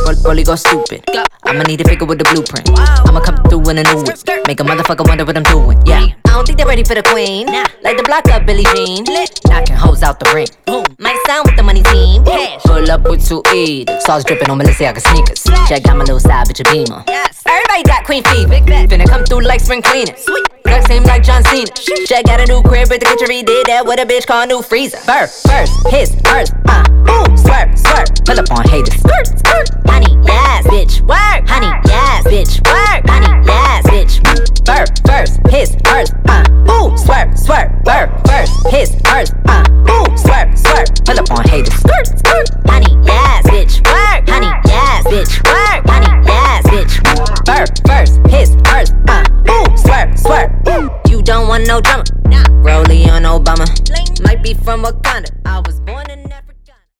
Rolly go stupid. I'ma need a figure with the blueprint. I'ma come through in a new whip. Make a motherfucker wonder what I'm doing. Yeah, I don't think they're ready for the queen. Like the block up Billie Jean. Knocking hoes out the ring. Might sound with the money team. Pull up with 2 E. Sauce dripping on Balenciaga sneakers. Check out my little side bitch a beamer. Everybody got queen fever. Finna come through like spring cleaning. Duck seem like John Cena. Check got a new crib with the kitchen redid that with a bitch called new freezer. First, his, hers, ooh, swerve, swerve. Pull up on haters. Skirt, skirt. Honey, yes, bitch, work. Honey, yes, bitch, work. Honey, yes, bitch. First, his, hers, ooh, swerve, swerve. First, his, hers, ooh, swerve, swerve. Pull up on haters. Skirt, skirt. Honey,